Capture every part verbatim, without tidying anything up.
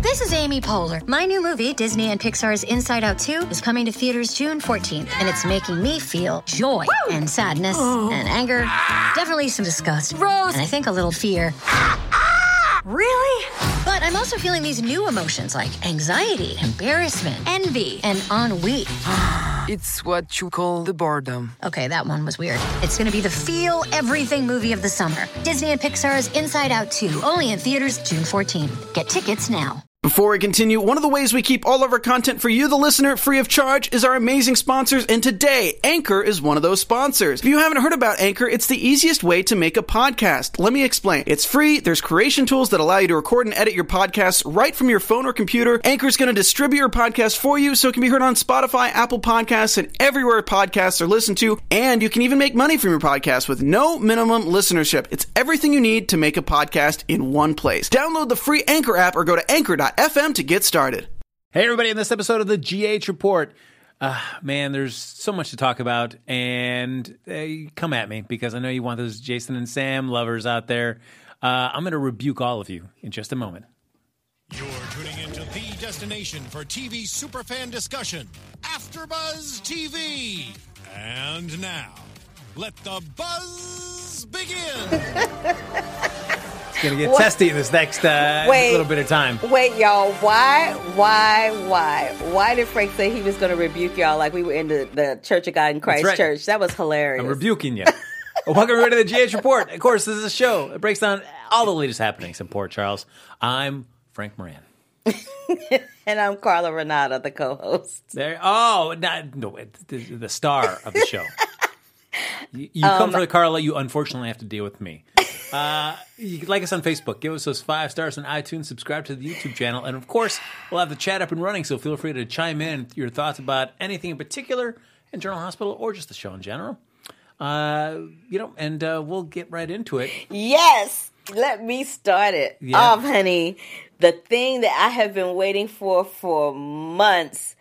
This is Amy Poehler. My new movie, Disney and Pixar's Inside Out two, is coming to theaters June fourteenth, and it's making me feel joy Woo! and sadness oh. and anger, definitely some disgust, Rose, and I think a little fear. Really? But I'm also feeling these new emotions like anxiety, embarrassment, envy, and ennui. It's what you call the boredom. Okay, that one was weird. It's gonna be the feel everything movie of the summer. Disney and Pixar's Inside Out two, only in theaters June fourteenth. Get tickets now. Before we continue, one of the ways we keep all of our content for you, the listener, free of charge is our amazing sponsors, and today, Anchor is one of those sponsors. If you haven't heard about Anchor, it's the easiest way to make a podcast. Let me explain. It's free, there's creation tools that allow you to record and edit your podcasts right from your phone or computer. Anchor is going to distribute your podcast for you so it can be heard on Spotify, Apple Podcasts, and everywhere podcasts are listened to, and you can even make money from your podcast with no minimum listenership. It's everything you need to make a podcast in one place. Download the free Anchor app or go to anchor dot f m to get started. Hey everybody, in this episode of the G H Report, uh, man, there's so much to talk about, and uh, come at me because I know you want those Jason and Sam lovers out there. Uh, I'm going to rebuke all of you in just a moment. You're tuning into the destination for T V superfan discussion, AfterBuzz T V. And now, let the buzz begin. Going to get what? testy in this next uh, wait, little bit of time. Wait, y'all. Why, why, why? Why did Frank say he was going to rebuke y'all like we were in the, the Church of God in Christ right. Church? That was hilarious. I'm rebuking you. Well, welcome everybody to the G H Report. Of course, this is a show that breaks down all the latest happenings in Port Charles. I'm Frank Moran. And I'm Carla Renata, the co-host. There. Oh, not, no, the, the star of the show. You, you um, come for the Carla, you unfortunately have to deal with me. Uh, you can like us on Facebook, give us those five stars on iTunes, subscribe to the YouTube channel, and of course, we'll have the chat up and running, so feel free to chime in your thoughts about anything in particular in General Hospital or just the show in general. Uh, you know, and uh, we'll get right into it. Yes! Let me start it yeah. off, honey. The thing that I have been waiting for for months.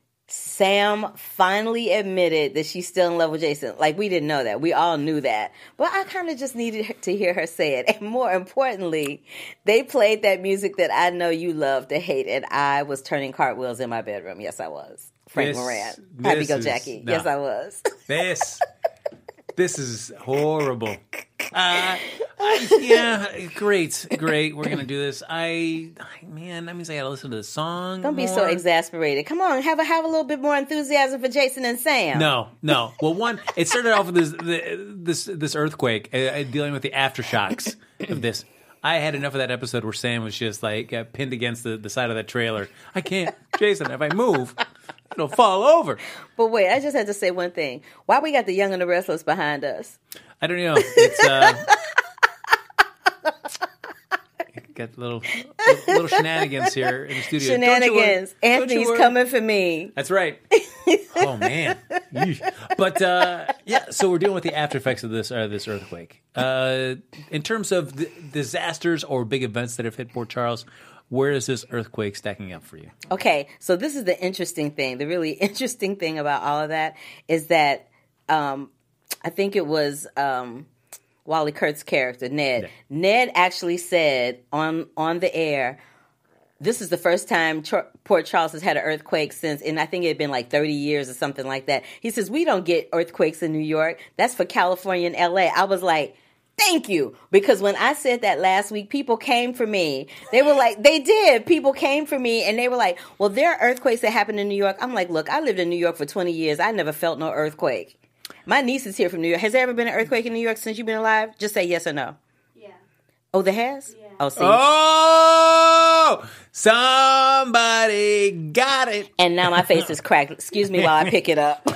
Sam finally admitted that she's still in love with Jason. Like, we didn't know that. We all knew that. But I kind of just needed to hear her say it. And more importantly, they played that music that I know you love to hate, and I was turning cartwheels in my bedroom. Yes, I was. Frank this, Moran. Happy Go Jackie. No. Yes, I was. This, this is horrible. Uh, I, yeah, great, great. We're gonna do this. I, I, man, that means I gotta listen to the song. Don't be more. so exasperated. Come on, have a have a little bit more enthusiasm for Jason and Sam. No, no. Well, one, it started off with this this this earthquake, uh, dealing with the aftershocks of this. I had enough of that episode where Sam was just like uh, pinned against the, the side of that trailer. I can't, Jason. If I move, it'll fall over. But wait, I just had to say one thing. Why we got the Young and the Restless behind us? I don't know. It's uh, got little little shenanigans here in the studio. Shenanigans. Don't you Anthony's don't you coming for me. That's right. Oh man. But uh, yeah, so we're dealing with the after effects of this uh, this earthquake. Uh, in terms of the disasters or big events that have hit Port Charles, where is this earthquake stacking up for you? Okay, so this is the interesting thing. The really interesting thing about all of that is that. Um, I think it was um, Wally Kurt's character, Ned. Yeah. Ned actually said on on the air, this is the first time Ch- Port Charles has had an earthquake since, and I think it had been like thirty years or something like that. He says, we don't get earthquakes in New York. That's for California and L A. I was like, thank you. Because when I said that last week, people came for me. They were like, they did. People came for me, and they were like, well, there are earthquakes that happen in New York. I'm like, look, I lived in New York for twenty years. I never felt no earthquake. My niece is here from New York. Has there ever been an earthquake in New York since you've been alive? Just say yes or no. Yeah. Oh, there has? Yeah. Oh, see. Oh, somebody got it. And now my face is cracked. Excuse me while I pick it up.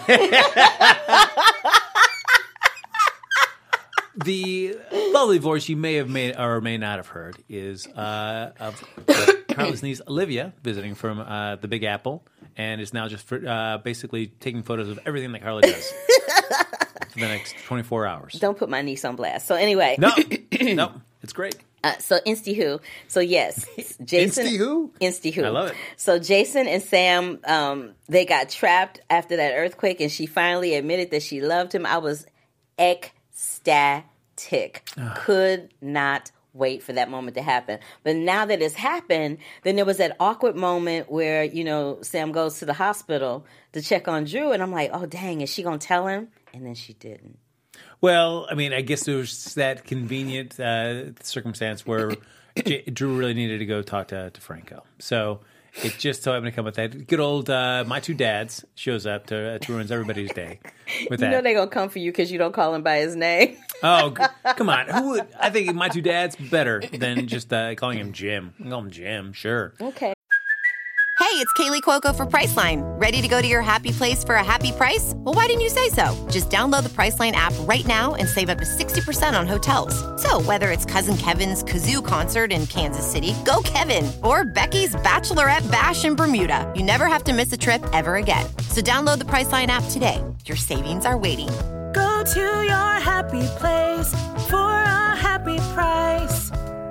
The lovely voice you may have made or may not have heard is uh, of Carla's niece, Olivia, visiting from uh, the Big Apple, and is now just for, uh, basically taking photos of everything that Carla does for the next twenty-four hours. Don't put my niece on blast. So anyway. No, no, it's great. Uh, so Insty-Who. So yes, Jason. Insty-Who? Insty-Who. I love it. So Jason and Sam, um, they got trapped after that earthquake, and she finally admitted that she loved him. I was ecstatic. Could not wait for that moment to happen. But now that it's happened, then there was that awkward moment where, you know, Sam goes to the hospital to check on Drew, and I'm like, oh, dang, is she going to tell him? And then she didn't. Well, I mean, I guess there was that convenient uh, circumstance where J- Drew really needed to go talk to, to Franco. So it just so happened to come with that. Good old uh, My Two Dads shows up to, uh, to ruins everybody's day with that. You know they're going to come for you because you don't call him by his name. Oh, g- come on. Who would? I think My Two Dads better than just uh, calling him Jim. I call him Jim, sure. Okay. Hey, it's Kaylee Cuoco for Priceline. Ready to go to your happy place for a happy price? Well, why didn't you say so? Just download the Priceline app right now and save up to sixty percent on hotels. So whether it's Cousin Kevin's Kazoo Concert in Kansas City, go Kevin, or Becky's Bachelorette Bash in Bermuda, you never have to miss a trip ever again. So download the Priceline app today. Your savings are waiting. Go to your happy place for a happy price.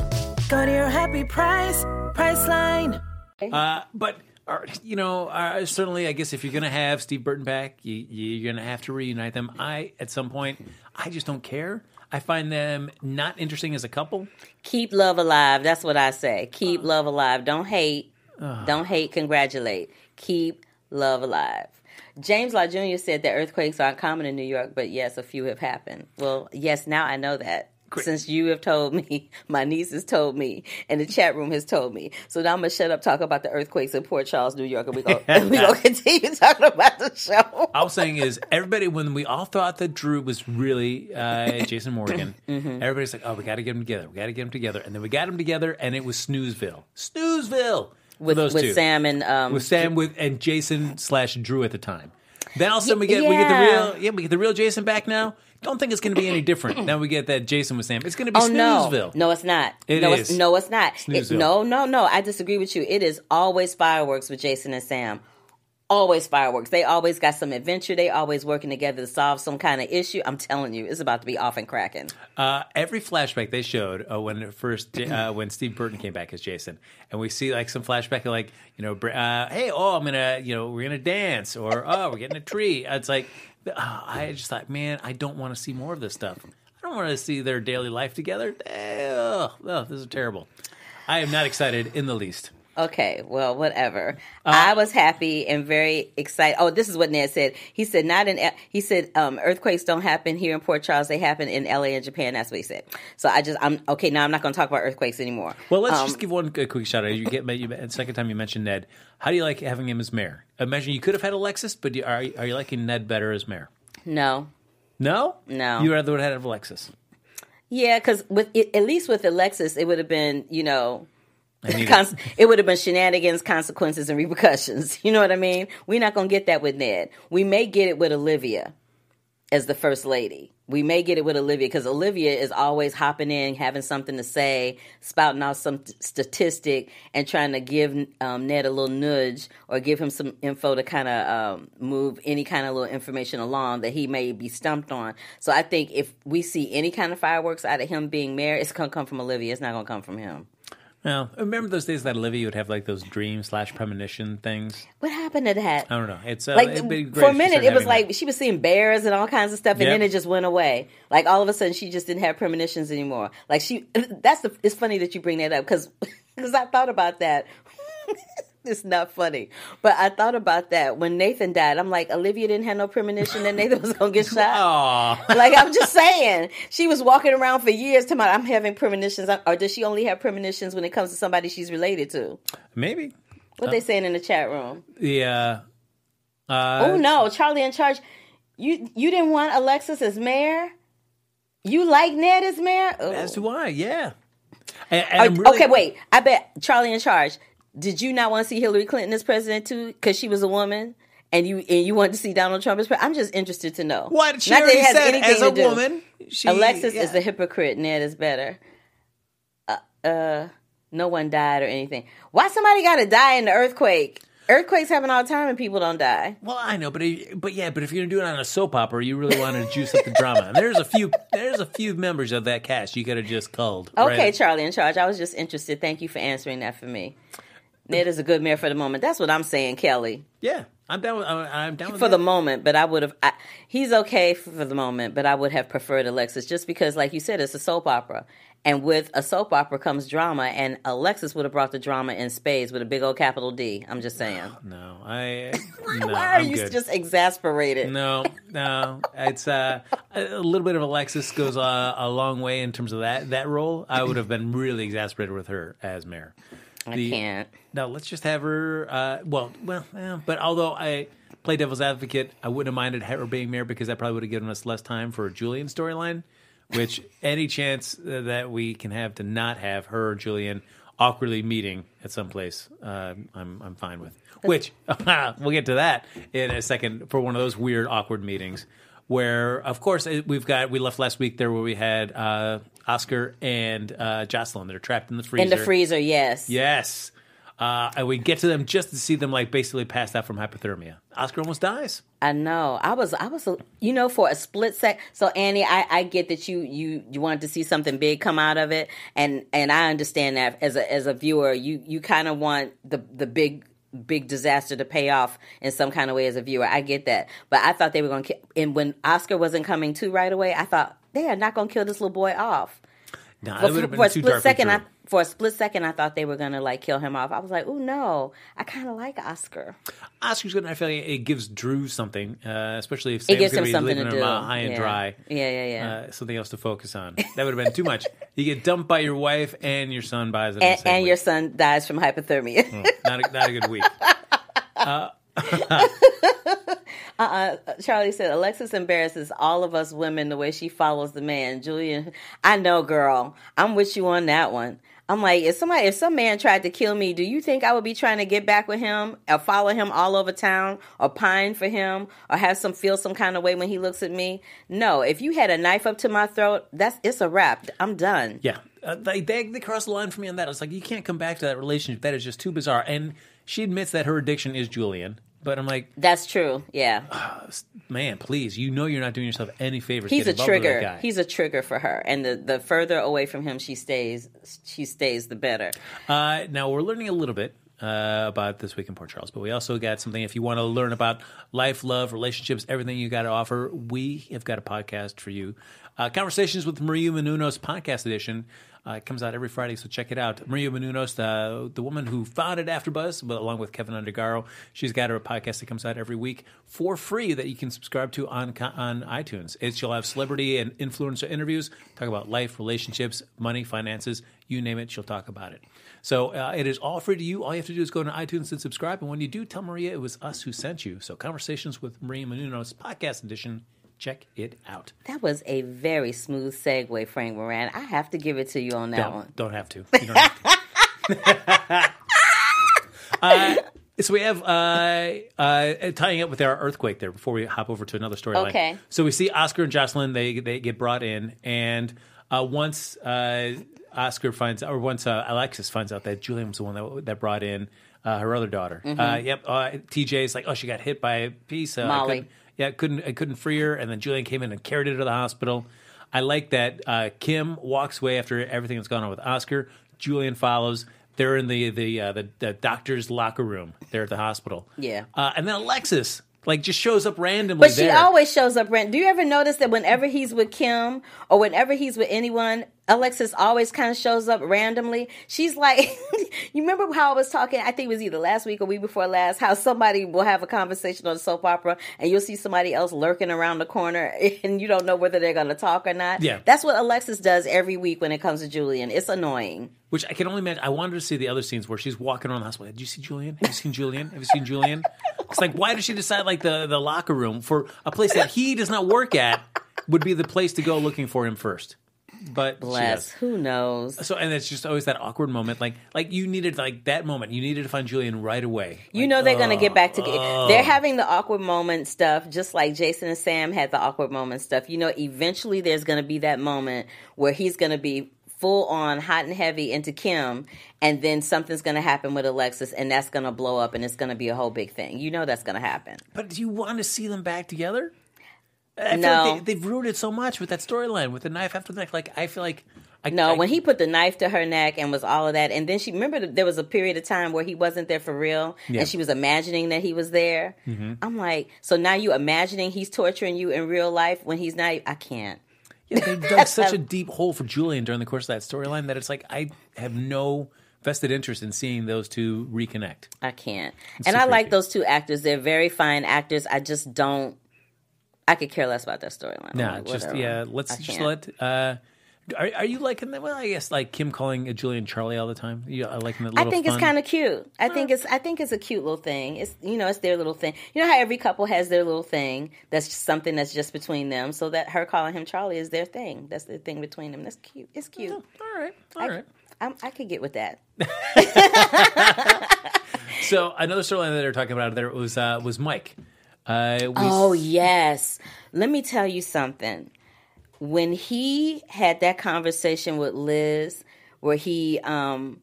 Go to your happy price, Priceline. Uh, but, uh, you know, uh, certainly, I guess if you're going to have Steve Burton back, you, you're going to have to reunite them. I, at some point, I just don't care. I find them not interesting as a couple. Keep love alive. That's what I say. Keep uh, love alive. Don't hate. Uh, don't hate. Congratulate. Keep love alive. James Law Junior said that earthquakes aren't common in New York, but yes, a few have happened. Well, yes, now I know that. Since you have told me, my niece has told me, and the chat room has told me. So now I'm going to shut up, talk about the earthquakes in Port Charles, New York, and we're going to continue talking about the show. I was saying is, everybody, when we all thought that Drew was really uh, Jason Morgan, mm-hmm. everybody's like, oh, we got to get them together. We got to get them together. And then we got them together, and it was Snoozeville. Snoozeville! With, those with two. Sam and... Um, with Sam with, and Jason slash Drew at the time. Then all of a sudden we get, yeah. we get the real, yeah, we get the real Jason back now. Don't think it's going to be any different. Now we get that Jason with Sam. It's going to be oh, Snoozeville. No. no, it's not. It no, is. It's, no, it's not. It, no, no, no. I disagree with you. It is always fireworks with Jason and Sam. Always fireworks. They always got some adventure. They always working together to solve some kind of issue. I'm telling you, it's about to be off and cracking. Uh, every flashback they showed uh, when first uh, when Steve Burton came back as Jason, and we see like some flashback of like you know, uh, hey, oh, I'm gonna you know we're gonna dance, or oh, we're getting a tree. It's like oh, I just thought, man, I don't want to see more of this stuff. I don't want to see their daily life together. Oh, oh, this is terrible. I am not excited in the least. Okay, well, whatever. Uh, I was happy and very excited. Oh, this is what Ned said. He said, "Not in." He said, um, "Earthquakes don't happen here in Port Charles. They happen in L A and Japan." That's what he said. So I just, I'm okay. Now I'm not going to talk about earthquakes anymore. Well, let's um, just give one quick shout out. You get you, the second time you mentioned Ned. How do you like having him as mayor? Imagine you could have had Alexis, but you, are are you liking Ned better as mayor? No, no, no. You rather would have had Alexis. Yeah, because with it, at least with Alexis, it would have been, you know. Cons- it would have been shenanigans, consequences, and repercussions. You know what I mean? We're not going to get that with Ned. We may get it with Olivia as the first lady. We may get it with Olivia because Olivia is always hopping in, having something to say, spouting out some t- statistic, and trying to give um, Ned a little nudge or give him some info to kind of um, move any kind of little information along that he may be stumped on. So I think if we see any kind of fireworks out of him being mayor, it's going to come from Olivia. It's not going to come from him. Well, remember those days that Olivia would have like those dream slash premonition things? What happened to that? I don't know. It's uh, like for a minute, it was like that. She was seeing bears and all kinds of stuff, and yep. then it just went away. Like all of a sudden, she just didn't have premonitions anymore. Like she, that's the. It's funny that you bring that up because because I thought about that. It's not funny, but I thought about that when Nathan died. I'm like, Olivia didn't have no premonition that Nathan was going to get shot. Aww. Like, I'm just saying. She was walking around for years talking about, I'm having premonitions. Or does she only have premonitions when it comes to somebody she's related to? Maybe. What uh, they saying in the chat room? Yeah. Uh, oh, no. Charlie in charge. You you didn't want Alexis as mayor? You like Ned as mayor? Ooh. As do I, yeah. And, and Are, really... Okay, wait. I bet Charlie in charge. Did you not want to see Hillary Clinton as president too, because she was a woman, and you and you wanted to see Donald Trump as president? I'm just interested to know. What she not already said as a woman, she, Alexis yeah. is the hypocrite. Ned is better. Uh, uh, no one died or anything. Why somebody got to die in the earthquake? Earthquakes happen all the time and people don't die. Well, I know, but but yeah, but if you're gonna do it on a soap opera, you really want to juice up the drama. And there's a few there's a few members of that cast you could have just culled. Okay, right? Charlie in charge. I was just interested. Thank you for answering that for me. Ned is a good mayor for the moment. That's what I'm saying, Kelly. Yeah, I'm down with, I'm down with For that. the moment, but I would have, I, he's okay for the moment, but I would have preferred Alexis just because, like you said, it's a soap opera. And with a soap opera comes drama, and Alexis would have brought the drama in spades with a big old capital D. I'm just saying. No, I. No, Why are I'm you good. just exasperated? No, no. It's uh, a little bit of Alexis goes uh, a long way in terms of that that role. I would have been really exasperated with her as mayor. I The- can't. No, let's just have her. Uh, well, well, eh, but although I play devil's advocate, I wouldn't have minded her being mayor because that probably would have given us less time for a Julian storyline. Which any chance that we can have to not have her or Julian awkwardly meeting at some place, uh, I'm I'm fine with. Which we'll get to that in a second for one of those weird awkward meetings where, of course, we've got we left last week there where we had uh, Oscar and uh, Jocelyn. They're trapped in the freezer. In the freezer, yes. Yes. Uh, and we get to them just to see them like basically passed out from hypothermia. Oscar almost dies. I know. I was, I was, you know, for a split sec. So Annie, I, I get that you, you, you wanted to see something big come out of it, and and I understand that as a as a viewer, you you kind of want the the big big disaster to pay off in some kind of way as a viewer. I get that, but I thought they were going to. And when Oscar wasn't coming to right away, I thought they are not going to kill this little boy off. No, For, that would have been for a too split dark second, for I, for a split second, I thought they were gonna like kill him off. I was like, "Ooh, no!" I kind of like Oscar. Oscar's good. I feel like it gives Drew something, uh, especially if It Sam's gives going him to be something leaving to him do. uh, high and Yeah. dry. Yeah, yeah, yeah. Uh, something else to focus on. That would have been too much. You get dumped by your wife and your son buys it. and and your son dies from hypothermia. oh, not a, not a good week. Uh, uh-uh. Charlie said, Alexis embarrasses all of us women the way she follows the man. Julian, I know, girl. I'm with you on that one. I'm like, if somebody, if some man tried to kill me, do you think I would be trying to get back with him or follow him all over town or pine for him or have some feel some kind of way when he looks at me? No. If you had a knife up to my throat, that's it's a wrap. I'm done. Yeah. Uh, they, they, they crossed the line for me on that. It's like, you can't come back to that relationship. That is just too bizarre. And she admits that her addiction is Julian. But I'm like, that's true. Yeah, oh, man, please, you know you're not doing yourself any favors. He's a getting involved with that trigger. guy. He's a trigger for her, and the, the further away from him she stays, she stays, the better. Uh, now we're learning a little bit uh, about This Week in Port Charles, but we also got something. If you want to learn about life, love, relationships, everything you got to offer, we have got a podcast for you. Uh, Conversations with Maria Menounos podcast edition. Uh, it comes out every Friday, so check it out. Maria Menounos, the, the woman who founded AfterBuzz, but along with Kevin Undergaro, she's got her podcast that comes out every week for free that you can subscribe to on on iTunes. It's, she'll have celebrity and influencer interviews, talk about life, relationships, money, finances, you name it, she'll talk about it. So uh, it is all free to you. All you have to do is go to iTunes and subscribe, and when you do, tell Maria it was us who sent you. So Conversations with Maria Menounos podcast edition. Check it out. That was a very smooth segue, Frank Moran. I have to give it to you on that don't, one. Don't have to. You don't have to. uh, so we have uh, uh, tying up with our earthquake there before we hop over to another storyline. Okay. So we see Oscar and Jocelyn. They they get brought in, and uh, once uh, Oscar finds, or once uh, Alexis finds out that Julian was the one that that brought in uh, her other daughter. Mm-hmm. Uh, yep. Uh, T J's like, oh, she got hit by a piece. Uh, I Molly. couldn't- Yeah, I couldn't I couldn't free her, and then Julian came in and carried her to the hospital. I like that uh, Kim walks away after everything that's gone on with Oscar. Julian follows. They're in the the uh, the, the doctor's locker room. They're at the hospital. Yeah. uh, and then Alexis like just shows up randomly. But she there. always shows up. Rand. Do you ever notice that whenever he's with Kim or whenever he's with anyone, Alexis always kind of shows up randomly? She's like, you remember how I was talking, I think it was either last week or week before last, how somebody will have a conversation on a soap opera and you'll see somebody else lurking around the corner and you don't know whether they're going to talk or not. Yeah. That's what Alexis does every week when it comes to Julian. It's annoying. Which I can only imagine. I wanted to see the other scenes where she's walking around the hospital. Did you see Julian? Have you seen Julian? Have you seen Julian? It's like, why did she decide like the, the locker room for a place that he does not work at would be the place to go looking for him first? But Bless. she does. Who knows? So, and it's just always that awkward moment. Like, like you needed like that moment. You needed to find Julian right away. You Like, know they're going to get back together. oh. They're having the awkward moment stuff, just like Jason and Sam had the awkward moment stuff. You know, eventually there's going to be that moment where he's going to be full on hot and heavy into Kim, and then something's going to happen with Alexis, and that's going to blow up, and it's going to be a whole big thing. You know that's going to happen. But do you want to see them back together? I feel No. like they, they've ruined it so much with that storyline with the knife after the knife. Like, I feel like I, No, I, when he put the knife to her neck and was all of that, and then she remember there was a period of time where he wasn't there for real, Yeah. and she was imagining that he was there. Mm-hmm. I'm like, so now you imagining he's torturing you in real life when he's not. I can't. Yeah, they dug such a deep hole for Julian during the course of that storyline that it's like I have no vested interest in seeing those two reconnect. I can't. It's and too I like creepy. those two actors. They're very fine actors. I just don't. I could care less about that storyline. No, I'm like, just whatever. yeah. Let's I just can't. let. Uh, are are you liking that? Well, I guess like Kim calling a Julian Charlie all the time. You I liking that I little. think fun? it's kind of cute. I think it's I think it's a cute little thing. It's you know it's their little thing. You know how every couple has their little thing. That's just something that's just between them. So that her calling him Charlie is their thing. That's their thing between them. That's cute. It's cute. all right, all I, right. I'm, I could get with that. So another storyline that they're talking about there was uh, was Mike. Uh, we Oh yes. Let me tell you something. When he had that conversation with Liz, where he um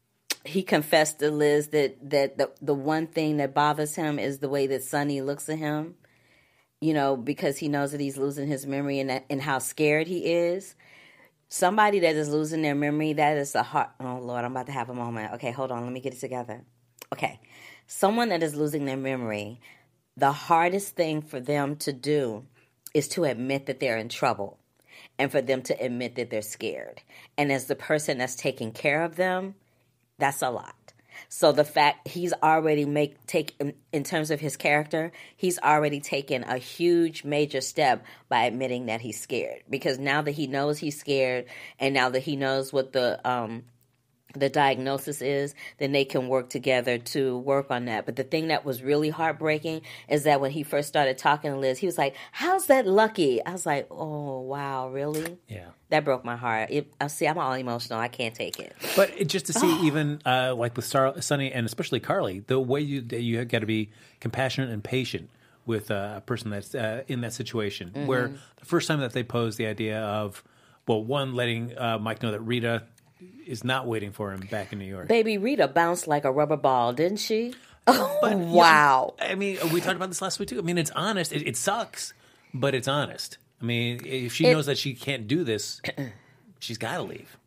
he confessed to Liz that that the the one thing that bothers him is the way that Sonny looks at him, you know, because he knows that he's losing his memory and that, and how scared he is. Somebody that is losing their memory, that is a hard. Oh Lord, I'm about to have a moment. Okay, hold on, let me get it together. Okay, someone that is losing their memory, the hardest thing for them to do is to admit that they're in trouble and for them to admit that they're scared. And as the person that's taking care of them, that's a lot. So the fact he's already make take in, in terms of his character, he's already taken a huge major step by admitting that he's scared. Because now that he knows he's scared and now that he knows what the um the diagnosis is, then they can work together to work on that. But the thing that was really heartbreaking is that when he first started talking to Liz, he was like, "How's that lucky?" I was like, "Oh, wow, really?" yeah. That broke my heart. It, I see, I'm all emotional. I can't take it. But it, just to see, even uh, like with Star, Sonny and especially Carly, the way you you got to be compassionate and patient with uh, a person that's uh, in that situation. Mm-hmm. Where the first time that they posed the idea of, well, one letting uh, Mike know that Rita is not waiting for him back in New York. Baby, Rita bounced like a rubber ball, didn't she? Oh, But, wow. yeah, I mean, we talked about this last week too. I mean, it's honest. It, it sucks, but it's honest. I mean, if she It- knows that she can't do this, she's got to leave.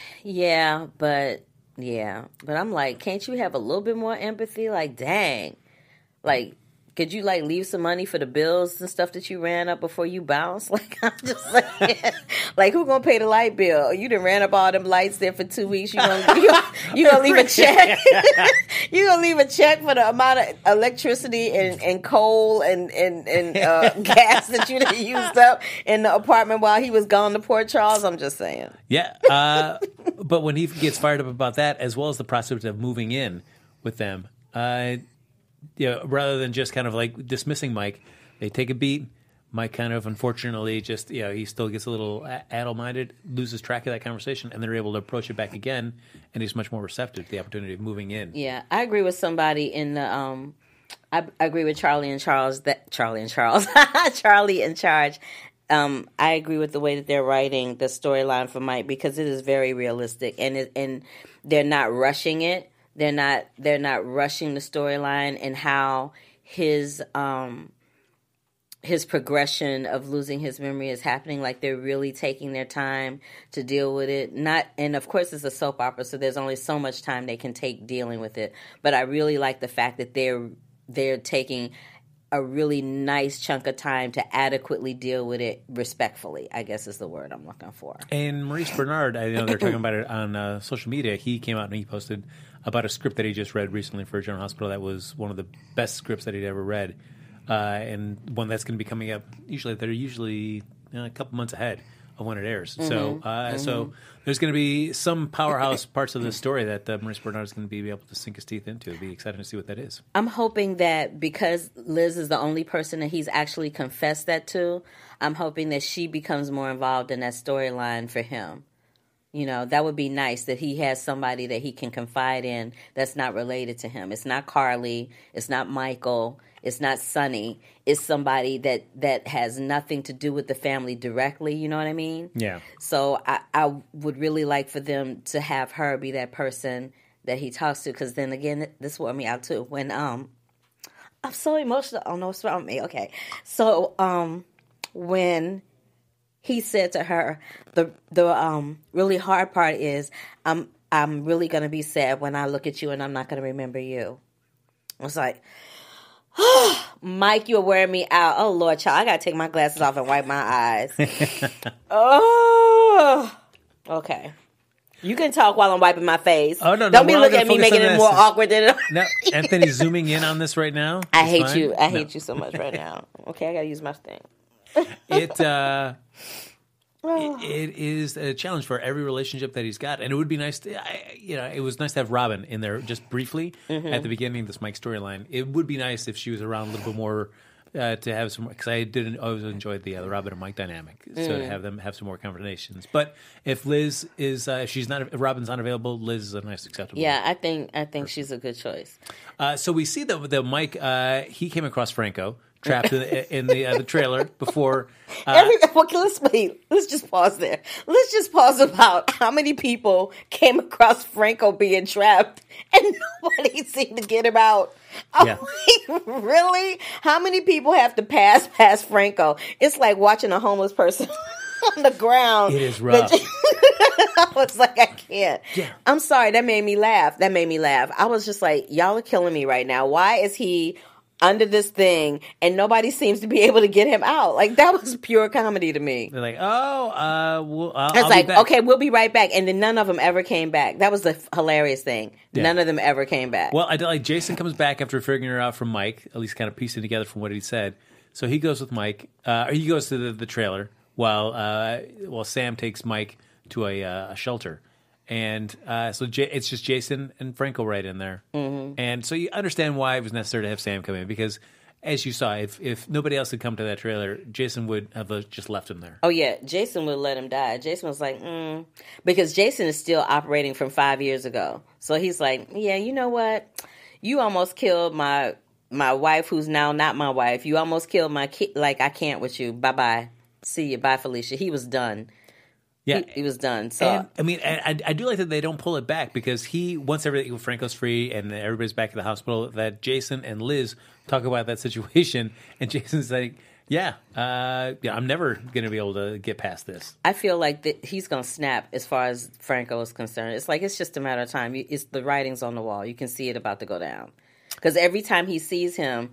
Yeah, but yeah, but I'm like, can't you have a little bit more empathy? Like, dang, like, could you like leave some money for the bills and stuff that you ran up before you bounce? Like, I'm just like, like who gonna pay the light bill? You done ran up all them lights there for two weeks. You gonna you gonna, you gonna leave a check? You gonna leave a check for the amount of electricity and, and coal and and and uh, gas that you done used up in the apartment while he was gone to Port Charles? I'm just saying. Yeah, uh, but when he gets fired up about that, as well as the prospect of moving in with them, uh, you know, rather than just kind of like dismissing Mike, they take a beat. Mike kind of, unfortunately, just, you know, he still gets a little addle-minded, loses track of that conversation, and they're able to approach it back again, and he's much more receptive to the opportunity of moving in. Yeah, I agree with somebody in the. Um, I, I agree with Charlie and Charles. That Charlie and Charles, Charlie in charge. Um, I agree with the way that they're writing the storyline for Mike because it is very realistic, and it, and they're not rushing it. They're not. They're not rushing the storyline and how his. Um, his progression of losing his memory is happening. Like they're really taking their time to deal with it. Not, and of course it's a soap opera, so there's only so much time they can take dealing with it. But I really like the fact that they're they're taking a really nice chunk of time to adequately deal with it respectfully, I guess is the word I'm looking for. And Maurice Bernard, I know they're talking about it on uh, social media. He came out and he posted about a script that he just read recently for General Hospital that was one of the best scripts that he'd ever read. Uh, and one that's going to be coming up. Usually, they're usually uh, a couple months ahead of when it airs. Mm-hmm. So, uh, mm-hmm. so there's going to be some powerhouse parts of the story that uh, Maurice Bernard is going to be able to sink his teeth into. It'll be exciting to see what that is. I'm hoping that because Liz is the only person that he's actually confessed that to, I'm hoping that she becomes more involved in that storyline for him. You know, that would be nice that he has somebody that he can confide in that's not related to him. It's not Carly. It's not Michael. It's not Sonny. It's somebody that, that has nothing to do with the family directly. You know what I mean? Yeah. So I, I would really like for them to have her be that person that he talks to. Because then again, this wore me out too. When um, I'm so emotional. Oh no, what's wrong with me? Okay. So um, when he said to her, the the um really hard part is I'm I'm really gonna be sad when I look at you and I'm not gonna remember you. I was like, oh, Mike, you're wearing me out. Oh Lord, child, I gotta take my glasses off and wipe my eyes. Oh, okay. You can talk while I'm wiping my face. Oh, no, no. Don't be we're all looking gonna at me focus making on it this. more awkward than it. No, Anthony's zooming in on this right now. I It's hate fine. you. I No. hate you so much right now. Okay, I gotta use my thing. It, uh, it, it is a challenge for every relationship that he's got. And it would be nice to, I, you know, it was nice to have Robin in there just briefly Mm-hmm. at the beginning of this Mike storyline. It would be nice if she was around a little bit more. Uh, to have some, because I didn't always enjoyed the, uh, the Robin and Mike dynamic, so Mm. to have them have some more conversations. But if Liz is, uh, if she's not, if Robin's not available, Liz is a nice acceptable. Yeah, I think I think she's a good choice. Uh, so we see that the Mike, uh, he came across Franco trapped in, in the uh, the trailer before. Uh, Every, okay, let's wait. Let's just pause there. Let's just pause about how many people came across Franco being trapped and nobody seemed to get him out. I'm Yeah. like, really? How many people have to pass past Franco? It's like watching a homeless person on the ground. It is rough. But- I was like, I can't. Yeah. I'm sorry. That made me laugh. That made me laugh. I was just like, y'all are killing me right now. Why is he under this thing and nobody seems to be able to get him out? Like, that was pure comedy to me. They're like, oh, uh, well, I'll, It's I'll like, be back. okay, we'll be right back. And then none of them ever came back. That was the f- hilarious thing. Yeah. None of them ever came back. Well, I did like Jason comes back after figuring it out from Mike, at least kind of piecing together from what he said. So he goes with Mike, uh, or he goes to the, the trailer while uh, while Sam takes Mike to a, uh, a shelter. And uh, so J- it's just Jason and Franco right in there. Mm-hmm. And so you understand why it was necessary to have Sam come in, because as you saw, if, if nobody else had come to that trailer, Jason would have uh, just left him there. Oh, yeah. Jason would let him die. Jason was like, mm. Because Jason is still operating from five years ago. So he's like, yeah, you know what? You almost killed my my wife, who's now not my wife. You almost killed my kid. Like, I can't with you. Bye-bye. See you. Bye, Felicia. He was done. Yeah, He, he was done. So And, I mean, I, I do like that they don't pull it back, because he, once everything, Franco's free and everybody's back at the hospital, that Jason and Liz talk about that situation, and Jason's like, yeah, uh, yeah, I'm never going to be able to get past this. I feel like that he's going to snap as far as Franco is concerned. It's like, it's just a matter of time. You- It's the writing's on the wall. You can see it about to go down. Because every time he sees him,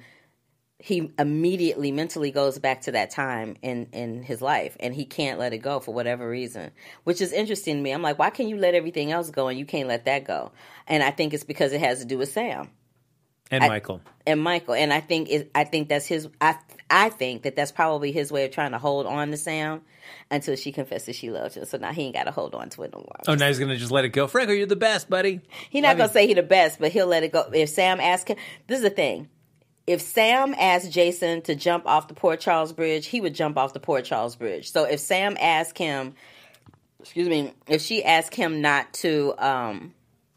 he immediately mentally goes back to that time in, in his life, and he can't let it go for whatever reason, which is interesting to me. I'm like, why can you let everything else go and you can't let that go? And I think it's because it has to do with Sam. And I- Michael. And Michael, and I think it, I think that's his. I I think that that's probably his way of trying to hold on to Sam until she confesses she loves him. So now he ain't got to hold on to it no more. Oh, now he's going to just let it go. Franco, you're the best, buddy. He's not Love gonna you. say he the best, but he'll let it go. If Sam asks him, this is the thing. If Sam asked Jason to jump off the Port Charles Bridge, he would jump off the Port Charles Bridge. So if Sam asked him, excuse me, if she asked him not to um,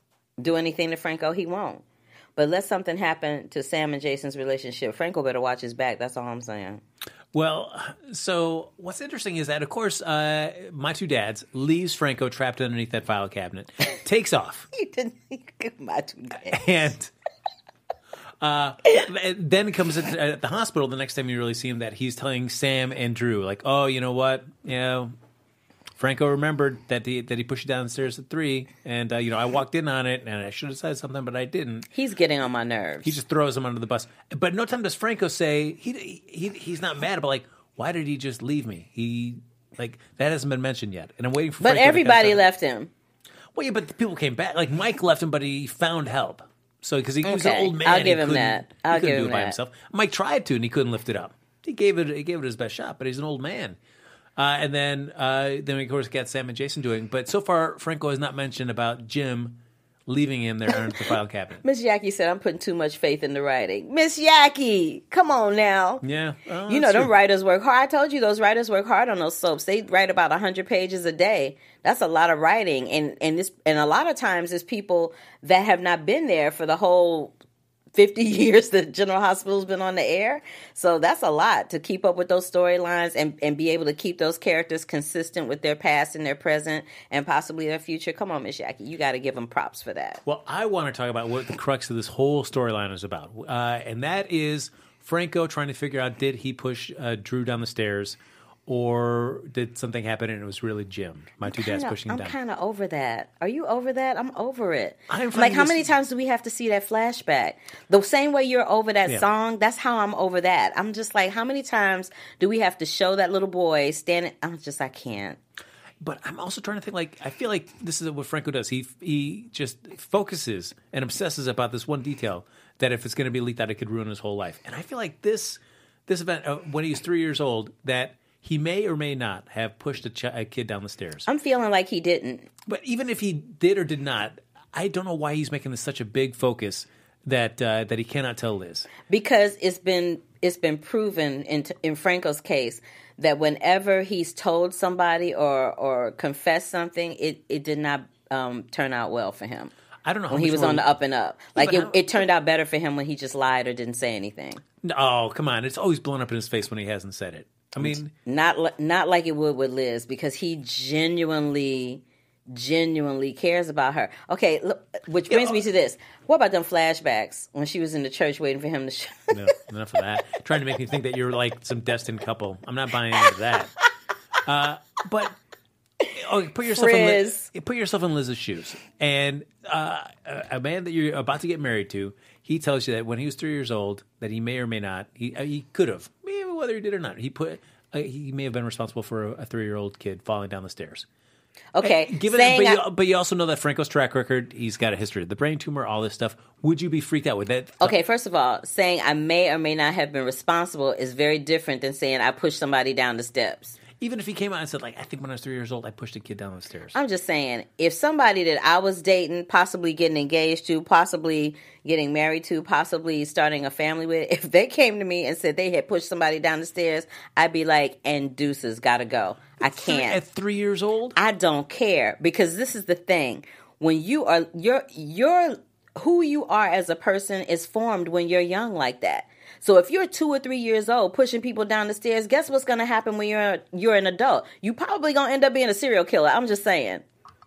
do anything to Franco, he won't. But let something happen to Sam and Jason's relationship, Franco better watch his back. That's all I'm saying. Well, so what's interesting is that, of course, uh, my two dads leaves Franco trapped underneath that file cabinet, takes off, He didn't. My two days. and uh, then comes at, at the hospital. The next time you really see him, that he's telling Sam and Drew, like, "Oh, you know what? You know, Franco remembered that he that he pushed you down the stairs at three, and uh, you know, I walked in on it, and I should have said something, but I didn't." He's getting on my nerves. He just throws him under the bus. But no time does Franco say he he he's not mad, but like, why did he just leave me? He like that hasn't been mentioned yet, and I'm waiting for. but Franco to everybody kind of- left him. Well, yeah, but the people came back. Like Mike left him, but he found help. So because he, he was an Okay, old man, I'll he give him couldn't- that. He I'll couldn't give do him it by that. himself. Mike tried to, and he couldn't lift it up. He gave it he gave it his best shot, but he's an old man. Uh, and then uh, then we of course got Sam and Jason doing. But so far, Franco has not mentioned about Jim leaving him there under the file cabinet. Miss Yaki said, I'm putting too much faith in the writing. Miss Yaki, come on now. Yeah, oh, You know, that's them true. writers work hard. I told you those writers work hard on those soaps. They write about one hundred pages a day. That's a lot of writing. And and this and a lot of times it's people that have not been there for the whole fifty years that General Hospital's been on the air. So that's a lot to keep up with those storylines and, and be able to keep those characters consistent with their past and their present and possibly their future. Come on, Miss Yaki. You got to give them props for that. Well, I want to talk about what the crux of this whole storyline is about, uh, and that is Franco trying to figure out, did he push uh, Drew down the stairs, or did something happen and it was really Jim? My two dads pushing him I'm down. I'm kind of over that. Are you over that? I'm over it. I'm like, how this- many times do we have to see that flashback? The same way you're over that Yeah. song, that's how I'm over that. I'm just like, how many times do we have to show that little boy standing? I'm just, I can't. But I'm also trying to think, like, I feel like this is what Franco does. He he just focuses and obsesses about this one detail that if it's going to be leaked out, it could ruin his whole life. And I feel like this this event, uh, when he was three years old, that he may or may not have pushed a, ch- a kid down the stairs. I'm feeling like he didn't. But even if he did or did not, I don't know why he's making this such a big focus that uh, that he cannot tell Liz. Because it's been it's been proven in in Franco's case that whenever he's told somebody or or confessed something, it, it did not um, turn out well for him. I don't know how when he much was more- on the up and up. Like but it, how- it turned out better for him when he just lied or didn't say anything. Oh, come on. It's always blown up in his face when he hasn't said it. I mean, Not li- not like it would with Liz, because he genuinely, genuinely cares about her. Okay, look, which brings me to this. What about them flashbacks when she was in the church waiting for him to show? no, enough of that. Trying to make me think that you're like some destined couple. I'm not buying into that. Uh, but oh, put yourself in Liz, put yourself in Liz's shoes, and uh, a a man that you're about to get married to, he tells you that when he was three years old, that he may or may not, he uh, he could have, maybe whether he did or not, he put uh, he may have been responsible for a, a three year old kid falling down the stairs. Okay, And given saying but, you, I- but you also know that Franco's track record, he's got a history of the brain tumor, all this stuff. Would you be freaked out with that? Okay, first of all, saying I may or may not have been responsible is very different than saying I pushed somebody down the steps. Even if he came out and said, like, I think when I was three years old, I pushed a kid down the stairs. I'm just saying, if somebody that I was dating, possibly getting engaged to, possibly getting married to, possibly starting a family with, if they came to me and said they had pushed somebody down the stairs, I'd be like, and deuces, gotta go. I can't. At three years old? I don't care, because this is the thing. When you are, you're, you're, who you are as a person is formed when you're young like that. So if you're two or three years old pushing people down the stairs, guess what's going to happen when you're you're an adult? You probably going to end up being a serial killer. I'm just saying.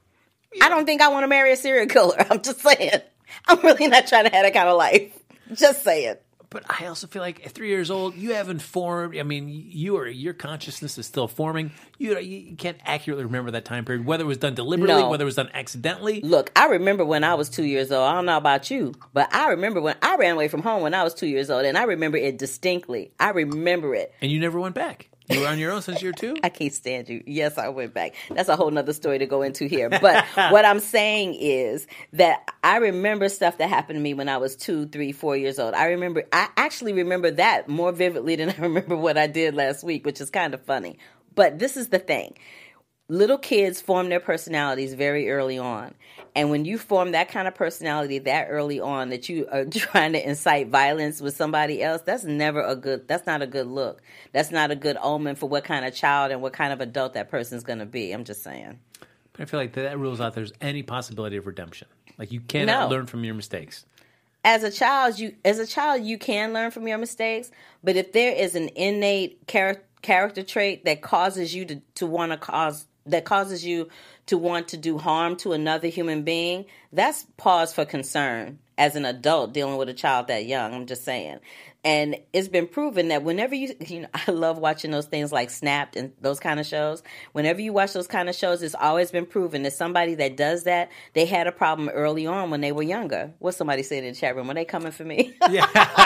I don't think I want to marry a serial killer. I'm just saying. I'm really not trying to have that kind of life. Just saying. But I also feel like at three years old, you haven't formed. I mean, you are your consciousness is still forming. You you can't accurately remember that time period, whether it was done deliberately, No. whether it was done accidentally. Look, I remember when I was two years old. I don't know about you, but I remember when I ran away from home when I was two years old, and I remember it distinctly. I remember it. And you never went back. You were on your own since you were two? I can't stand you. Yes, I went back. That's a whole nother story to go into here. But what I'm saying is that I remember stuff that happened to me when I was two, three, four years old. I remember, I actually remember that more vividly than I remember what I did last week, which is kind of funny. But this is the thing. Little kids form their personalities very early on. And when you form that kind of personality that early on, that you are trying to incite violence with somebody else, that's never a good, that's not a good look. That's not a good omen for what kind of child and what kind of adult that person's going to be. I'm just saying. But I feel like that rules out there's any possibility of redemption. Like you cannot No. learn from your mistakes. As a child, you as a child you can learn from your mistakes, but if there is an innate char- character trait that causes you to, to want to cause that causes you to want to do harm to another human being, that's pause for concern as an adult dealing with a child that young. I'm just saying. And it's been proven that whenever you, you know, I love watching those things like Snapped and those kind of shows. Whenever you watch those kind of shows, it's always been proven that somebody that does that, they had a problem early on when they were younger. What's somebody saying in the chat room? Are they coming for me? Yeah.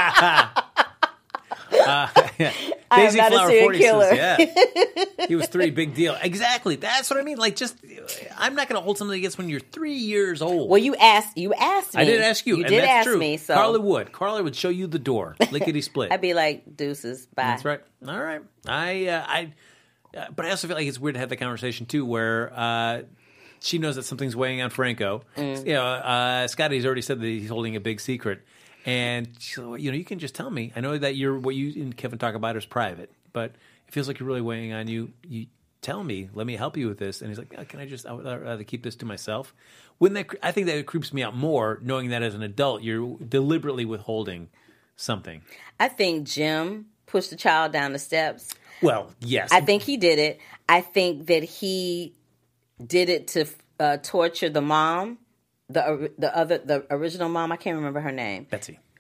uh, yeah. I am Daisy not a Flower serial forty killer. says, yeah. He was three, big deal. Exactly. That's what I mean. Like, just, I'm not going to hold something against when you're three years old. Well, you asked. You asked me. I did ask you. You and did that's ask true. me. So Carla would. Carla would show you the door. Lickety split. I'd be like, deuces, bye. That's right. All right. I, uh, I, uh, but I also feel like it's weird to have the conversation too, where uh, she knows that something's weighing on Franco. Mm. You know, uh, Scotty's already said that he's holding a big secret, and she's like, you know, you can just tell me. I know that you're what you and Kevin talk about is private, but it feels like you're really weighing on you. You tell me. Let me help you with this. And he's like, oh, can I just? I would rather keep this to myself. When that, I think that it creeps me out more, knowing that as an adult, you're deliberately withholding something. I think Jim pushed the child down the steps. Well, yes. I think he did it. I think that he did it to uh, torture the mom, the the other, the original mom. I can't remember her name. Betsy.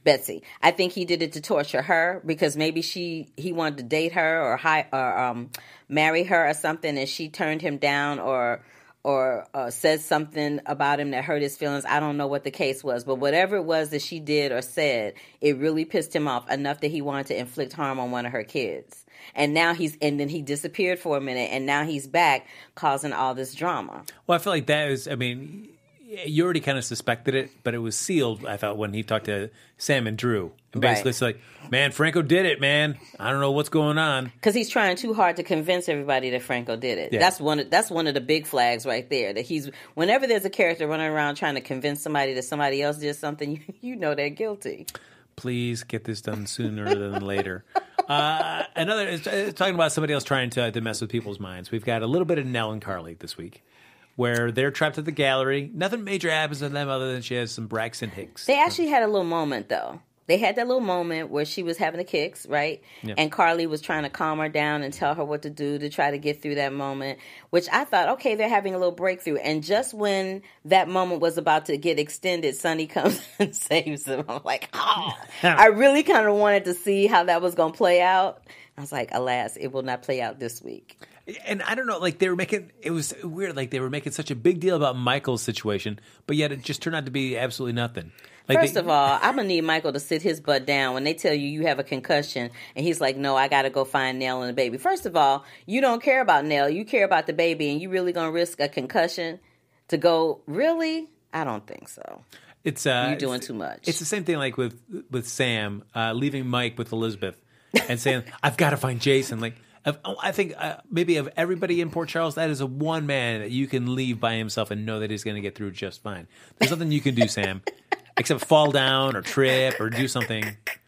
Betsy. I think he did it to torture her because maybe she he wanted to date her or hi, or um, marry her or something, and she turned him down or or uh, said something about him that hurt his feelings. I don't know what the case was, but whatever it was that she did or said, it really pissed him off enough that he wanted to inflict harm on one of her kids. And now he's, and then he disappeared for a minute, and now he's back causing all this drama. Well, I feel like that is, I mean, you already kind of suspected it, but it was sealed, I thought, when he talked to Sam and Drew. And basically, Right. it's like, man, Franco did it, man. I don't know what's going on. Because he's trying too hard to convince everybody that Franco did it. Yeah. That's one. Of, that's one of the big flags right there. That he's whenever there's a character running around trying to convince somebody that somebody else did something, you, you know they're guilty. Please get this done sooner than later. Uh, another is uh, talking about somebody else trying to, to mess with people's minds. We've got a little bit of Nell and Carly this week, where they're trapped at the gallery. Nothing major happens to them other than she has some Braxton Hicks. They actually had a little moment though. They had that little moment where she was having the kicks, right? Yeah. And Carly was trying to calm her down and tell her what to do to try to get through that moment, which I thought, okay, they're having a little breakthrough. And just when that moment was about to get extended, Sonny comes and saves them. I'm like, oh, I really kind of wanted to see how that was going to play out. I was like, alas, it will not play out this week. And I don't know, like they were making, it was weird, like they were making such a big deal about Michael's situation, but yet it just turned out to be absolutely nothing. Like First they, of all, I'm going to need Michael to sit his butt down when they tell you you have a concussion and he's like, no, I got to go find Nell and the baby. First of all, you don't care about Nell. You care about the baby, and you really going to risk a concussion to go, really? I don't think so. It's uh, You're doing it's- too much. It's the same thing like with with Sam uh, leaving Mike with Elizabeth and saying, I've got to find Jason. Like, of- I think uh, maybe of everybody in Port Charles, that is a one man that you can leave by himself and know that he's going to get through just fine. There's nothing you can do, Sam, except fall down or trip or do something.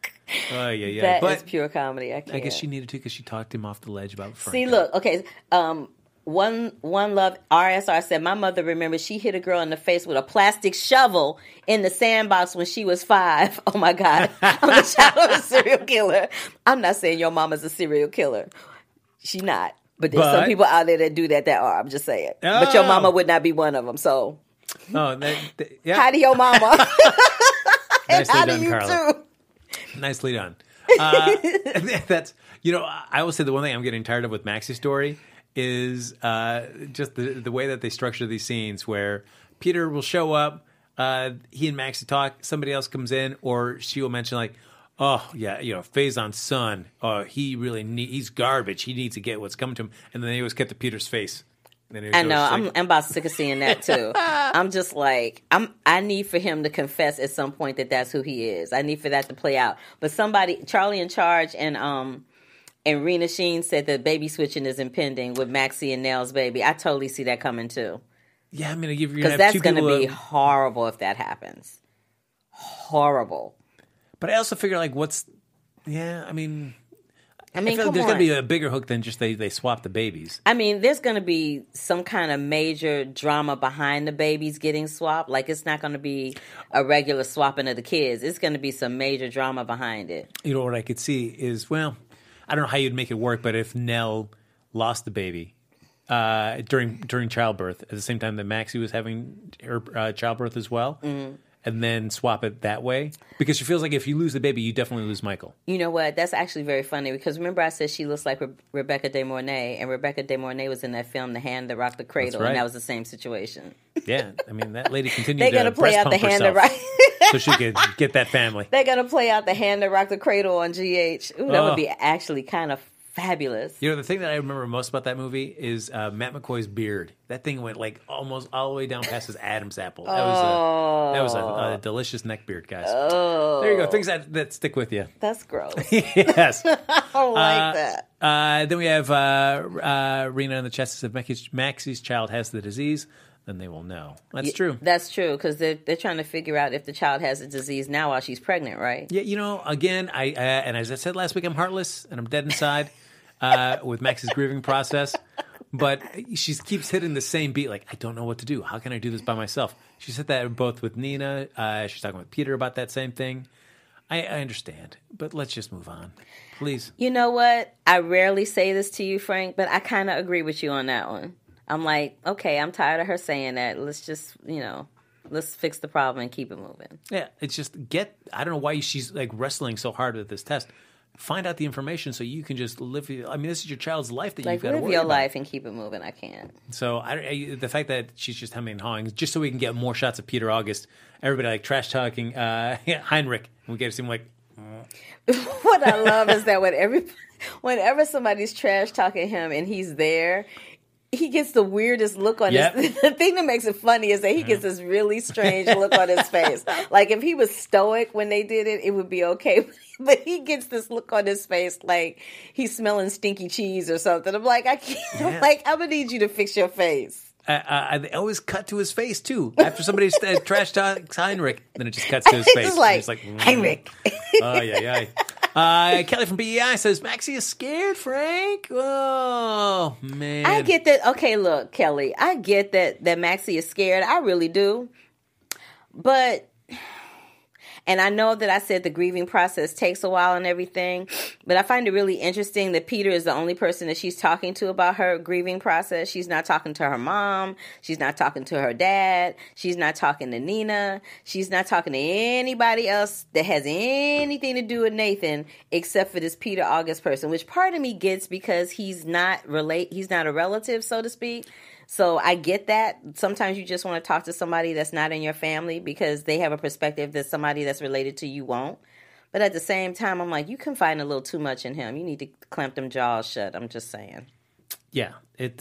Oh, yeah, yeah. That but is pure comedy. I can't. I guess she needed to because she talked him off the ledge about Franco. See, look, okay. Um, one one love R S R said, my mother remembers she hit a girl in the face with a plastic shovel in the sandbox when she was five. Oh my God, I'm the child of a serial killer. I'm not saying your mama's a serial killer. She not. But there's But- some people out there that do that that are. I'm just saying. But your Oh. mama would not be one of them. So Oh, that, that, yeah. hi to your mama. and Nicely hi done, to you Carla. too. Nicely done. Uh, that's you know I will say the one thing I'm getting tired of with Maxie's story is uh, just the the way that they structure these scenes where Peter will show up, uh, he and Maxie talk, somebody else comes in, or she will mention like, oh yeah, you know Faison's son, oh he really need, he's garbage, he needs to get what's coming to him, and then they always cut to Peter's face. And then I it know. goes I'm, like- I'm about sick of seeing that too. I'm just like, I'm. I need for him to confess at some point that that's who he is. I need for that to play out. But somebody, Charlie in Charge and um, and Rena Sheen said that baby switching is impending with Maxie and Nell's baby. I totally see that coming too. yeah, I'm gonna give you Because that's going to be horrible if that happens. Horrible. But I also figure like, what's yeah, I mean. I mean, I feel come like there's on. got to be a bigger hook than just they, they swap the babies. I mean, there's going to be some kind of major drama behind the babies getting swapped. Like, it's not going to be a regular swapping of the kids. It's going to be some major drama behind it. You know, what I could see is, well, I don't know how you'd make it work, but if Nell lost the baby uh, during during childbirth, at the same time that Maxie was having her uh, childbirth as well, Mm-hmm. and then swap it that way, because she feels like if you lose the baby, you definitely lose Michael. You know what? That's actually very funny because remember I said she looks like Re- Rebecca De Mornay, and Rebecca De Mornay was in that film, The Hand That Rocked the Cradle, right. and that was the same situation. Yeah, I mean, that lady continued They're to gonna play breast out the pump hand that herself rocked. so she could get that family. They're gonna play out The Hand That Rocked the Cradle on G H. Ooh, that Oh. would be actually kind of fabulous. You know, the thing that I remember most about that movie is uh, Matt McCoy's beard. That thing went like almost all the way down past his Adam's apple. That was a, that was a, a delicious neck beard, guys. Oh, There you go. Things that, that stick with you. that's gross. Yes. I don't like Uh, that. Uh, then we have uh, uh, Rena in the chest. If Maxie's, Maxie's child has the disease, then they will know. That's true. That's true because they're they're trying to figure out if the child has a disease now while she's pregnant, right? Yeah, you know, again, I uh, and as I said last week, I'm heartless and I'm dead inside uh, with Max's grieving process. But she keeps hitting the same beat. Like, I don't know what to do. How can I do this by myself? She said that both with Nina. Uh, she's talking with Peter about that same thing. I, I understand, but let's just move on, please. You know what? I rarely say this to you, Frank, but I kind of agree with you on that one. I'm like, okay, I'm tired of her saying that. Let's just, you know, let's fix the problem and keep it moving. Yeah, it's just get. I don't know why she's like wrestling so hard with this test. Find out the information so you can just live. I mean, this is your child's life that like, you've got to live worry your about. life and keep it moving. I can't. So I, I, the fact that she's just hemming and hawing, just so we can get more shots of Peter August, everybody like trash talking uh, Heinrich, and we get to see him like. What I love is that when every, whenever somebody's trash talking him and he's there, he gets the weirdest look on Yep. his. The thing that makes it funny is that he gets this really strange look on his face. Like if he was stoic when they did it, it would be okay. But he gets this look on his face like he's smelling stinky cheese or something. I'm like, I can't. Yeah. I'm like, I'm gonna need you to fix your face. Uh, uh, they always cut to his face too. After somebody uh, trash talks Heinrich, then it just cuts to his face. It's like, it's like mm. Heinrich. Oh yeah, yeah. Uh, Kelly from B E I says Maxie is scared. Frank. Oh man. I get that. Okay, look, Kelly. I get that that Maxie is scared. I really do. But, and I know that I said the grieving process takes a while and everything, but I find it really interesting that Peter is the only person that she's talking to about her grieving process. She's not talking to her mom. She's not talking to her dad. She's not talking to Nina. She's not talking to anybody else that has anything to do with Nathan except for this Peter August person, which part of me gets because he's not relate. He's not a relative, so to speak. So I get that. Sometimes you just want to talk to somebody that's not in your family because they have a perspective that somebody that's related to you won't. But at the same time, I'm like, you can find a little too much in him. You need to clamp them jaws shut. I'm just saying. Yeah. It.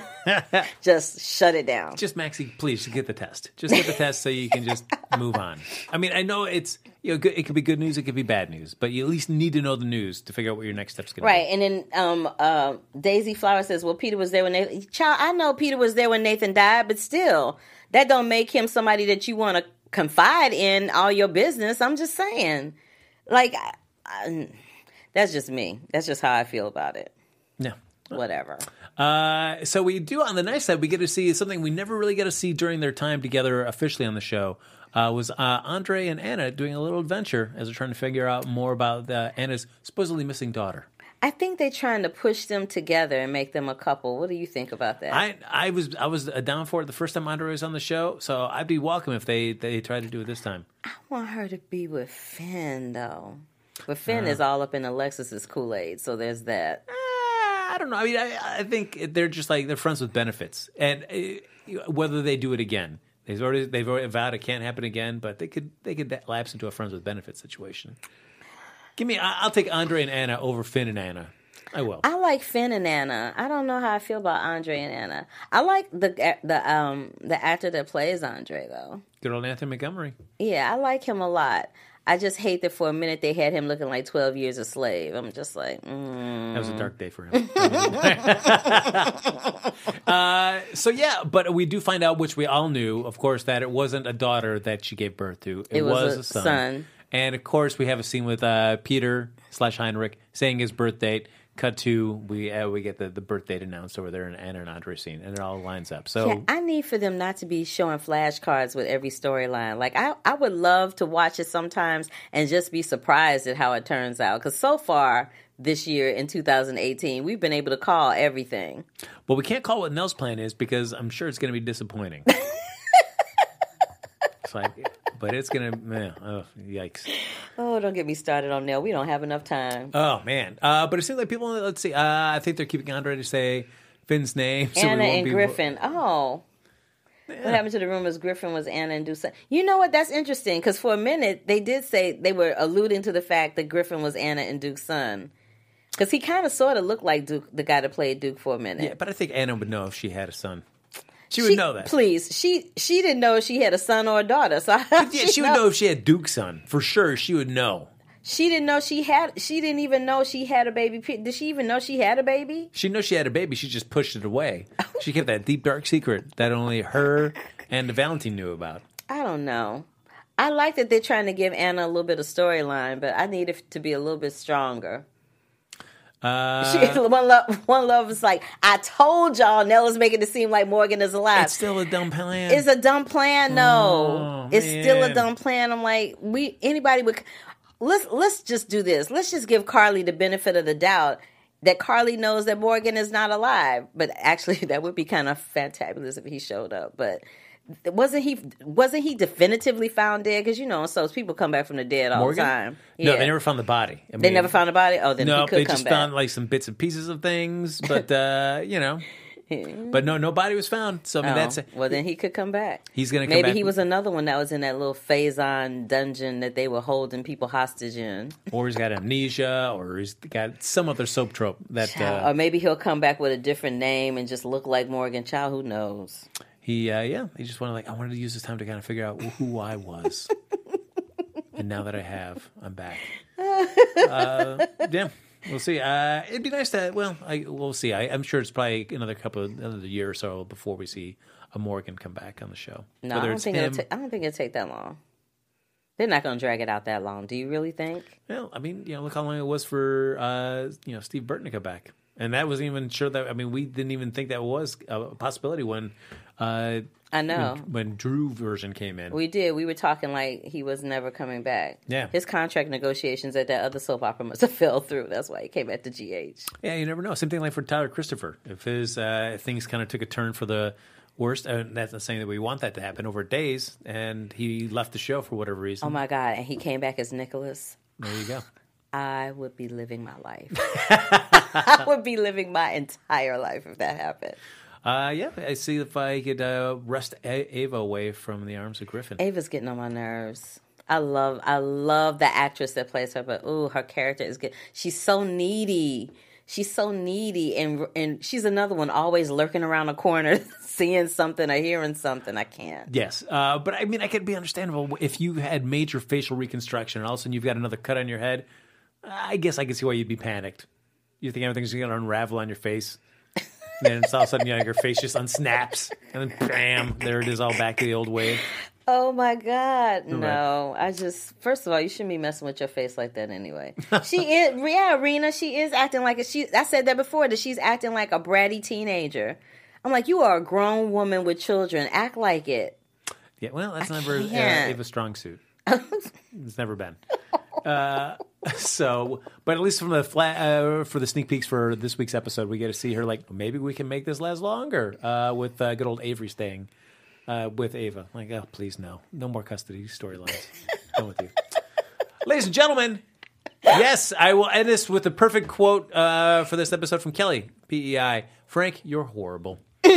Just shut it down. Just Maxie, please get the test. Just get the test so you can just move on. I mean, I know it's you know good, it could be good news, it could be bad news, but you at least need to know the news to figure out what your next step's going to Right, be. and then um, uh, Daisy Flower says, "Well, Peter was there when Nathan." Child, I know Peter was there when Nathan died, but still, that don't make him somebody that you want to confide in all your business. I'm just saying, like, I, I, that's just me. That's just how I feel about it. Yeah. Whatever. Uh, so we do on the nice side, we get to see something we never really get to see during their time together officially on the show. Uh, was uh, Andre and Anna doing a little adventure as they're trying to figure out more about uh, Anna's supposedly missing daughter. I think they're trying to push them together and make them a couple. What do you think about that? I I was I was down for it the first time Andre was on the show, so I'd be welcome if they, they tried to do it this time. I want her to be with Finn, though. But Finn Uh. is all up in Alexis's Kool-Aid, so there's that. I don't know. I mean, I, I think they're just like they're friends with benefits, and uh, whether they do it again, they've already they've already vowed it can't happen again. But they could they could lapse into a friends with benefits situation. Give me, I- I'll take Andre and Anna over Finn and Anna. I will. I like Finn and Anna. I don't know how I feel about Andre and Anna. I like the the um the actor that plays Andre though. Good old Anthony Montgomery. Yeah, I like him a lot. I just hate that for a minute they had him looking like twelve years a slave. I'm just like, mm. That was a dark day for him. uh, so yeah, but we do find out, which we all knew, of course, that it wasn't a daughter that she gave birth to. It, It was was, a a son. son. And of course, we have a scene with uh, Peter slash Heinrich saying his birth date. Cut to we uh, we get the, the birth date announced over there in Anna and Andre scene, and it all lines up. So Yeah, I need for them not to be showing flashcards with every storyline. Like, I, I would love to watch it sometimes and just be surprised at how it turns out. Because so far this year in two thousand eighteen, we've been able to call everything. But we can't call what Nell's plan is because I'm sure it's going to be disappointing. It's like, but it's going to, man, oh, yikes. Oh, don't get me started on Nell. We don't have enough time. Oh, man. Uh, but it seems like people, let's see, uh, I think they're keeping Andre to say Finn's name. So Anna we won't and be, Griffin. Oh. What happened to the rumors Griffin was Anna and Duke? You know what? That's interesting because for a minute they did say they were alluding to the fact that Griffin was Anna and Duke's son. Because he kind of sort of looked like Duke, the guy that played Duke for a minute. Yeah, but I think Anna would know if she had a son. She would She- know that. Please, she she didn't know if she had a son or a daughter. So how Yeah, she would know if she had Duke's son. For sure, she would know. She didn't know she had. She didn't even know she had a baby. Did she even know she had a baby? She knew she had a baby. She just pushed it away. She kept that deep, dark secret that only her and Valentine knew about. I don't know. I like that they're trying to give Anna a little bit of storyline, but I need it to be a little bit stronger. Uh, She, one love, one love is like, I told y'all, Nella's making it seem like Morgan is alive. it's still a dumb plan. It's a dumb plan, no. Oh, it's still a man. dumb plan. I'm like, we anybody would. Let's let's just do this. Let's just give Carly the benefit of the doubt that Carly knows that Morgan is not alive. But actually, that would be kind of fantabulous if he showed up. But wasn't he wasn't he definitively found dead? Because you know, so people come back from the dead all Morgan? the time. No, Yeah. they never found the body. I They mean, never found the body. Oh, then no, he could they come just back. found like some bits and pieces of things, but uh, you know, but no, no body was found. So I mean, Oh, that's well, then he could come back. he's gonna come Maybe back. he was another one that was in that little Phazon dungeon that they were holding people hostage in. or he's got amnesia, or he's got some other soap trope that uh, Or maybe he'll come back with a different name and just look like Morgan Child. Who knows? he, uh, yeah, he just wanted like I wanted to use this time to kind of figure out who I was, and now that I have, I'm back. Uh, yeah. We'll see. Uh, it'd be nice to. Well, I, we'll see. I, I'm sure it's probably another couple, of, another year or so before we see a Morgan come back on the show. No, Whether I don't it's think him, it'll. Ta- I don't think it'll take that long. They're not going to drag it out that long. Do you really think? well, I mean, you know, look how long it was for uh, you know Steve Burton to come back, and that wasn't even sure that. I mean, we didn't even think that was a possibility when. Uh, I know. when, when Drew version came in. We did. We were talking like he was never coming back. Yeah. His contract negotiations at that other soap opera must have fell through. That's why he came back to G H. Yeah, you never know. Same thing like for Tyler Christopher. If his uh, things kind of took a turn for the worst, and that's not saying that we want that to happen over days, and he left the show for whatever reason. Oh my God! And he came back as Nicholas. There you go. I would be living my life. I would be living my entire life if that happened. Uh, yeah, I see if I could uh, wrest A- Ava away from the arms of Griffin. Ava's getting on my nerves. I love, I love the actress that plays her, but ooh, her character is good. She's so needy. She's so needy, and and she's another one always lurking around a corner, seeing something or hearing something. I can't. Yes, uh, but I mean, I could be understandable if you had major facial reconstruction and all of a sudden you've got another cut on your head. I guess I could see why you'd be panicked. You think everything's going to unravel on your face. And then it's all of a sudden, you know, your face just unsnaps, and then bam, there it is, all back to the old way. Oh my God, no! Right. I just first of all, you shouldn't be messing with your face like that anyway. She is, yeah, Rena. She is acting like a, she. I said that before that she's acting like a bratty teenager. I'm like, you are a grown woman with children. Act like it. Yeah, well, that's I never uh, can't. Ava's strong suit. It's never been. Uh, so, but at least from the flat uh, for the sneak peeks for this week's episode, we get to see her like maybe we can make this last longer uh, with uh, good old Avery staying uh, with Ava. Like, oh, please no, no more custody storylines. Done with you, ladies and gentlemen. Yes, I will end this with the perfect quote uh, for this episode from Kelly P E I. Frank, you're horrible. uh,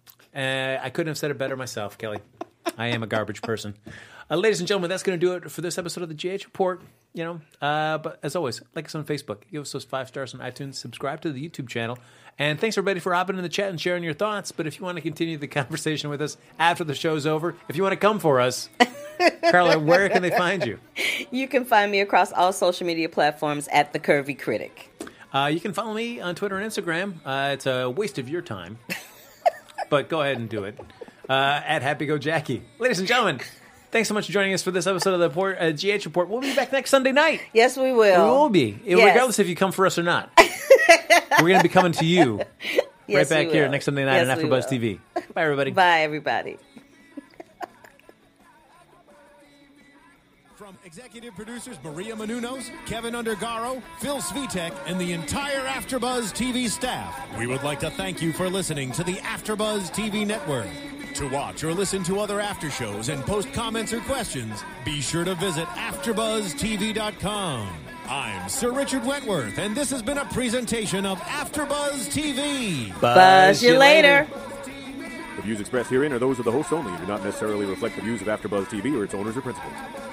I couldn't have said it better myself, Kelly. I am a garbage person. Uh, ladies and gentlemen, that's going to do it for this episode of the G H Report. You know, uh, but as always, like us on Facebook, give us those five stars on iTunes, subscribe to the YouTube channel, and thanks everybody for hopping in the chat and sharing your thoughts. But if you want to continue the conversation with us after the show's over, if you want to come for us, Carla, where can they find you? You can find me across all social media platforms at The Curvy Critic. Uh, you can follow me on Twitter and Instagram. Uh, it's a waste of your time, but go ahead and do it. Uh, at Happy Go Jackie. Ladies and gentlemen, thanks so much for joining us for this episode of the Port, uh, G H Report. We'll be back next Sunday night. Yes, we will. We will be, Yes. regardless if you come for us or not. We're going to be coming to you Yes, right back we here will. next Sunday night Yes, on we AfterBuzz will. T V. Bye, everybody. Bye, everybody. From executive producers Maria Menounos, Kevin Undergaro, Phil Svitek, and the entire AfterBuzz T V staff, we would like to thank you for listening to the AfterBuzz T V network. To watch or listen to other after shows and post comments or questions, be sure to visit after buzz T V dot com. I'm Sir Richard Wentworth, and this has been a presentation of AfterBuzz T V. Buzz you later. The views expressed herein are those of the hosts only and do not necessarily reflect the views of AfterBuzz T V or its owners or principals.